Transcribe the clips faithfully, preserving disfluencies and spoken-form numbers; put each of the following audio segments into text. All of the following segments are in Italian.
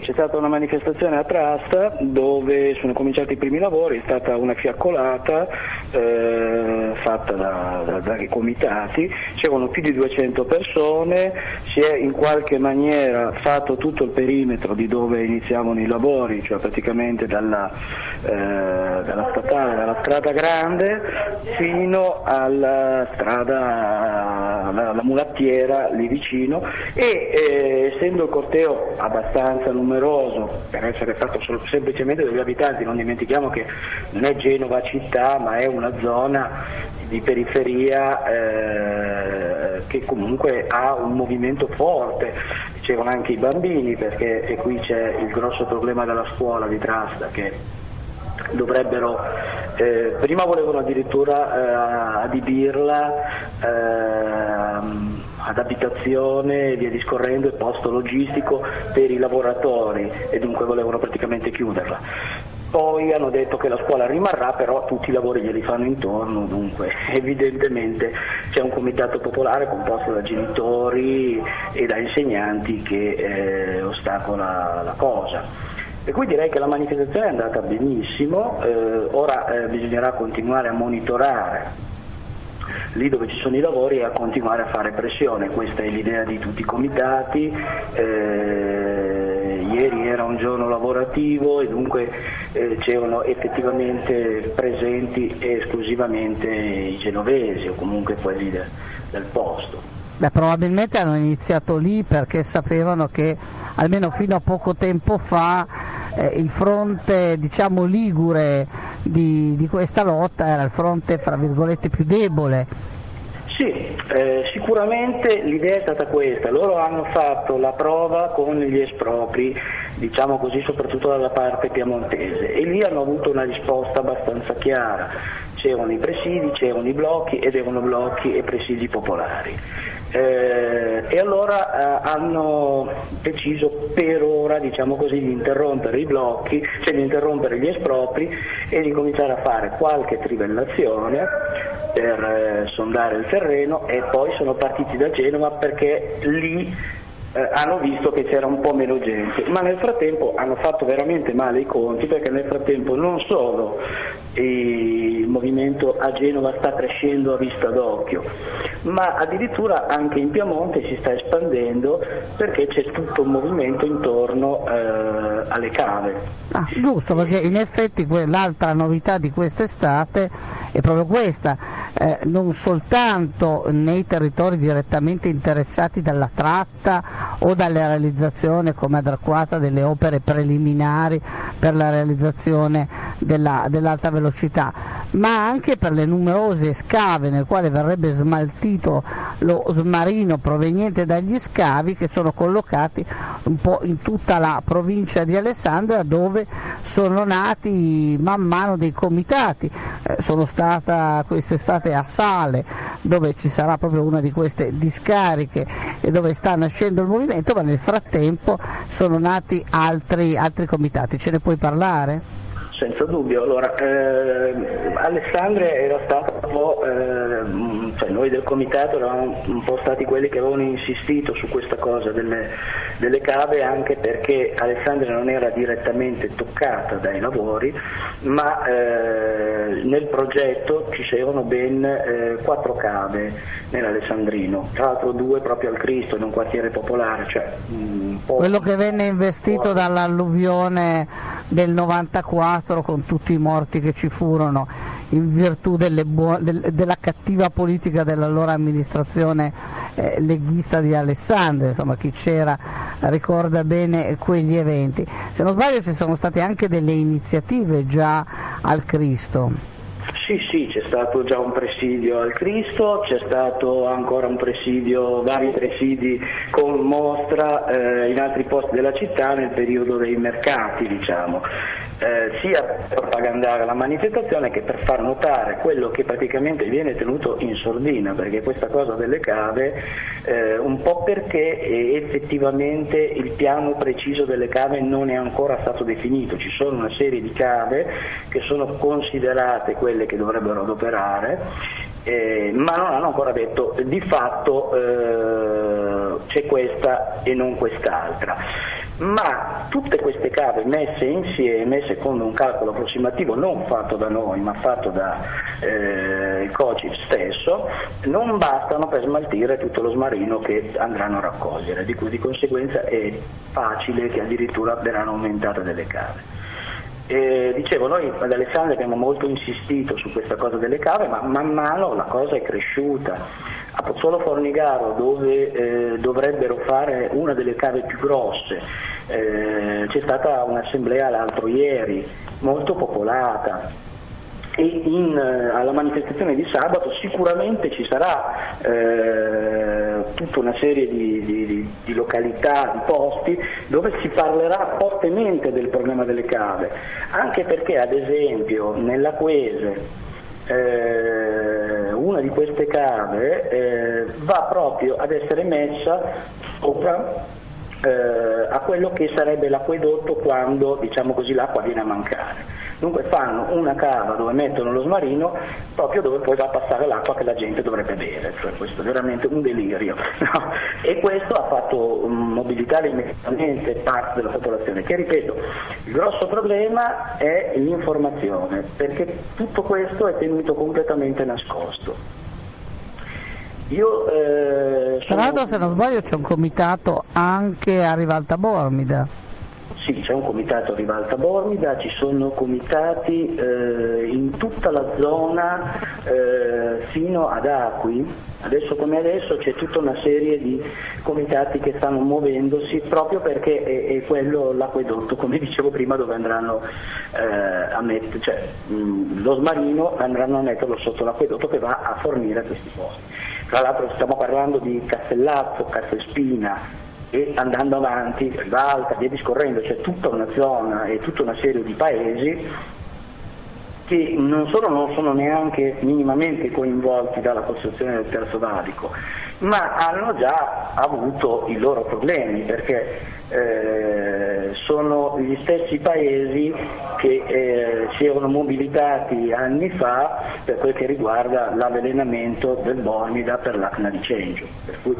c'è stata una manifestazione a Trasta dove sono cominciati i primi lavori, è stata una fiaccolata eh, fatta da, da vari comitati, c'erano più di duecento persone, si è in qualche maniera fatto tutto il perimetro di dove iniziavano i lavori, cioè praticamente dalla, eh, dalla statale, dalla strada grande fino alla strada, alla, alla mulattiera lì vicino e eh, essendo il corteo abbastanza numeroso per essere fatto solo, semplicemente dagli abitanti, non dimentichiamo che non è Genova città ma è una zona di periferia eh, che comunque ha un movimento forte, c'erano anche i bambini perché e qui c'è il grosso problema della scuola di Trasta che dovrebbero, eh, prima volevano addirittura eh, adibirla eh, ad abitazione e via discorrendo e posto logistico per i lavoratori e dunque volevano praticamente chiuderla. Poi hanno detto che la scuola rimarrà, però tutti i lavori glieli fanno intorno, dunque evidentemente c'è un comitato popolare composto da genitori e da insegnanti che eh, ostacola la cosa. E qui direi che la manifestazione è andata benissimo, eh, ora eh, bisognerà continuare a monitorare lì dove ci sono i lavori e a continuare a fare pressione, questa è l'idea di tutti i comitati, eh, ieri era un giorno lavorativo e dunque eh, c'erano effettivamente presenti esclusivamente i genovesi o comunque quelli de, del posto. Beh, probabilmente hanno iniziato lì perché sapevano che almeno fino a poco tempo fa eh, il fronte diciamo ligure di, di questa lotta era il fronte fra virgolette più debole. Sì, eh, sicuramente l'idea è stata questa, loro hanno fatto la prova con gli espropri, diciamo così, soprattutto dalla parte piemontese e lì hanno avuto una risposta abbastanza chiara, c'erano i presidi, c'erano i blocchi ed erano blocchi e presidi popolari. Eh, e allora eh, hanno deciso per ora, diciamo così, di interrompere i blocchi, cioè di interrompere gli espropri e di cominciare a fare qualche trivellazione per eh, sondare il terreno e poi sono partiti da Genova perché lì eh, hanno visto che c'era un po' meno gente, ma nel frattempo hanno fatto veramente male i conti perché nel frattempo non solo il movimento a Genova sta crescendo a vista d'occhio, ma addirittura anche in Piemonte si sta espandendo perché c'è tutto un movimento intorno eh, alle cave. Ah, giusto, perché in effetti l'altra novità di quest'estate è proprio questa, eh, non soltanto nei territori direttamente interessati dalla tratta o dalle realizzazioni come ad Arquata delle opere preliminari per la realizzazione della, dell'alta velocità, ma anche per le numerose scave nel quale verrebbe smaltito lo smarino proveniente dagli scavi che sono collocati un po' in tutta la provincia di Alessandria dove sono nati man mano dei comitati. Eh, sono stata quest'estate a Sale dove ci sarà proprio una di queste discariche e dove sta nascendo il movimento, ma nel frattempo sono nati altri, altri comitati, ce ne puoi parlare? Senza dubbio, allora eh, Alessandria era stata un po', eh, cioè noi del comitato eravamo un po' stati quelli che avevano insistito su questa cosa delle, delle cave anche perché Alessandria non era direttamente toccata dai lavori, ma eh, nel progetto ci c'erano ben eh, quattro cave nell'Alessandrino, tra l'altro due proprio al Cristo in un quartiere popolare, cioè un po'... quello che venne investito dall'alluvione del novantaquattro con tutti i morti che ci furono in virtù delle buo- del, della cattiva politica dell'allora amministrazione eh, leghista di Alessandria, insomma chi c'era ricorda bene quegli eventi. Se non sbaglio ci sono state anche delle iniziative già al Cristo. Sì, sì, c'è stato già un presidio al Cristo, c'è stato ancora un presidio, vari presidi con mostra eh, in altri posti della città nel periodo dei mercati, diciamo. Eh, sia per propagandare la manifestazione che per far notare quello che praticamente viene tenuto in sordina, perché questa cosa delle cave, eh, un po' perché eh, effettivamente il piano preciso delle cave non è ancora stato definito, ci sono una serie di cave che sono considerate quelle che dovrebbero adoperare, eh, ma non hanno ancora detto di fatto eh, c'è questa e non quest'altra. ma tutte queste cave messe insieme, secondo un calcolo approssimativo non fatto da noi ma fatto da eh, il COCIV stesso, non bastano per smaltire tutto lo smarrino che andranno a raccogliere, di cui di conseguenza è facile che addirittura verranno aumentate delle cave. Eh, dicevo, noi ad Alessandria abbiamo molto insistito su questa cosa delle cave, ma man mano la cosa è cresciuta. A Pozzuolo Formigaro, dove eh, dovrebbero fare una delle cave più grosse, eh, c'è stata un'assemblea l'altro ieri molmolto popolata, e in, alla manifestazione di sabato sicuramente ci sarà eh, tutta una serie di, di, di, di località, di posti dove si parlerà fortemente del problema delle cave, anche perché ad esempio nella Quese eh, una di queste cave eh, va proprio ad essere messa sopra eh, a quello che sarebbe l'acquedotto quando, diciamo così, l'acqua viene a mancare. Dunque fanno una cava dove mettono lo smarrino proprio dove poi va a passare l'acqua che la gente dovrebbe bere, cioè questo è veramente un delirio, no? E questo ha fatto mobilitare immediatamente parte della popolazione, che ripeto, il grosso problema è l'informazione, perché tutto questo è tenuto completamente nascosto. Io, eh, Tra l'altro, se non sbaglio, c'è un comitato anche a Rivalta Bormida. Sì, c'è un comitato a Rivalta Bormida, ci sono comitati eh, in tutta la zona eh, fino ad Acqui. Adesso come adesso c'è tutta una serie di comitati che stanno muovendosi proprio perché è, è quello l'acquedotto, come dicevo prima, dove andranno eh, a mettere, cioè mh, lo smarrino andranno a metterlo sotto l'acquedotto che va a fornire questi posti. Tra l'altro stiamo parlando di Castellazzo, Castelspina, e andando avanti, Rivalta, via discorrendo, c'è tutta una zona e tutta una serie di paesi che non solo non sono neanche minimamente coinvolti dalla costruzione del terzo valico, ma hanno già avuto i loro problemi, perché eh, sono gli stessi paesi che eh, si erano mobilitati anni fa per quel che riguarda l'avvelenamento del Bormida per l'acna di Cengio, per cui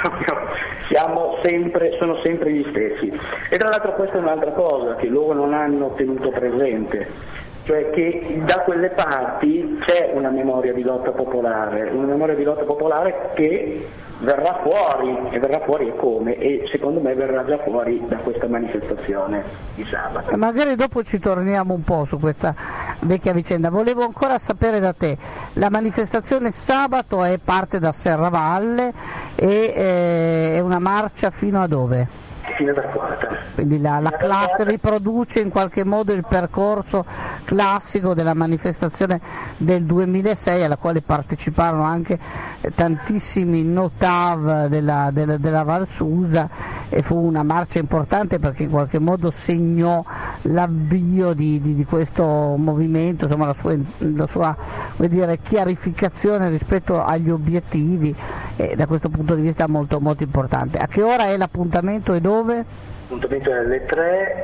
siamo sempre, sono sempre gli stessi. E tra l'altro questa è un'altra cosa che loro non hanno tenuto presente, cioè che da quelle parti c'è una memoria di lotta popolare, una memoria di lotta popolare che verrà fuori, e verrà fuori e come, e secondo me verrà già fuori da questa manifestazione di sabato. Magari dopo ci torniamo un po' su questa vecchia vicenda. Volevo ancora sapere da te, la manifestazione sabato è parte da Serravalle e eh, è una marcia fino a dove? Fino ad Arquata. Quindi la, la classe riproduce in qualche modo il percorso classico della manifestazione del duemilasei, alla quale parteciparono anche tantissimi notav della, della, della Val Susa, e fu una marcia importante perché in qualche modo segnò l'avvio di, di, di questo movimento, insomma la sua, la sua come dire, chiarificazione rispetto agli obiettivi, e da questo punto di vista molto, molto importante. A che ora è l'appuntamento e dove? L'appuntamento è alle tre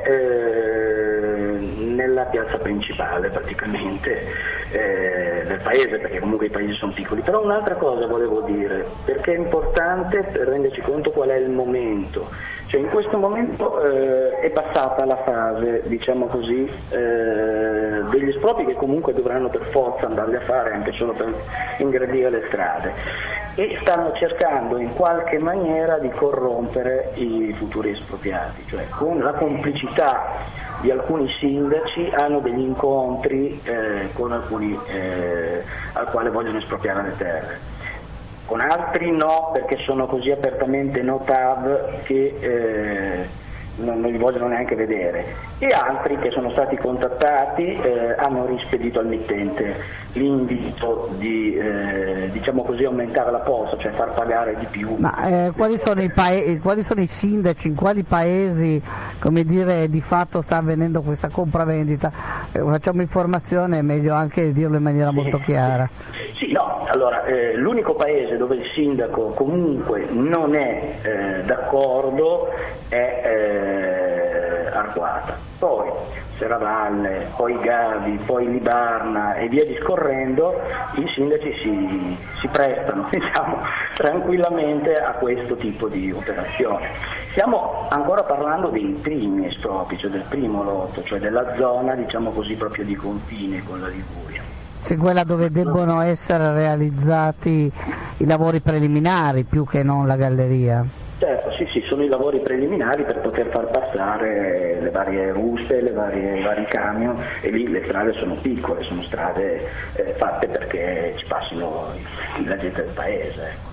eh, nella piazza principale praticamente eh, del paese, perché comunque i paesi sono piccoli. Però un'altra cosa volevo dire, perché è importante per renderci conto qual è il momento. Cioè in questo momento eh, è passata la fase, diciamo così, eh, degli espropri che comunque dovranno per forza andarli a fare anche solo per ingradire le strade, e stanno cercando in qualche maniera di corrompere i futuri espropriati, cioè con la complicità di alcuni sindaci hanno degli incontri eh, con alcuni eh, al quale vogliono espropriare le terre. Con altri no, perché sono così apertamente notav che eh, non, non li vogliono neanche vedere, e altri che sono stati contattati eh, hanno rispedito al mittente l'invito di eh, diciamo così aumentare la posta, cioè far pagare di più. Ma eh, quali, sono i paesi, quali sono i sindaci, in quali paesi, come dire, di fatto sta avvenendo questa compravendita? Eh, facciamo informazione, è meglio anche dirlo in maniera molto chiara. Sì, no, allora eh, l'unico paese dove il sindaco comunque non è eh, d'accordo è eh, Arquata, poi Serravalle, poi Gavi, poi Libarna e via discorrendo, i sindaci si, si prestano diciamo, tranquillamente a questo tipo di operazione. Stiamo ancora parlando dei primi espropri, cioè del primo lotto, cioè della zona, diciamo così, proprio di confine con la Liguria. Sì, quella dove debbono essere realizzati i lavori preliminari più che non la galleria. Certo, sì, sì, sono i lavori preliminari per poter far passare le varie ruste, le varie, i vari camion, e lì le strade sono piccole, sono strade eh, fatte perché ci passino la gente del paese. Ecco.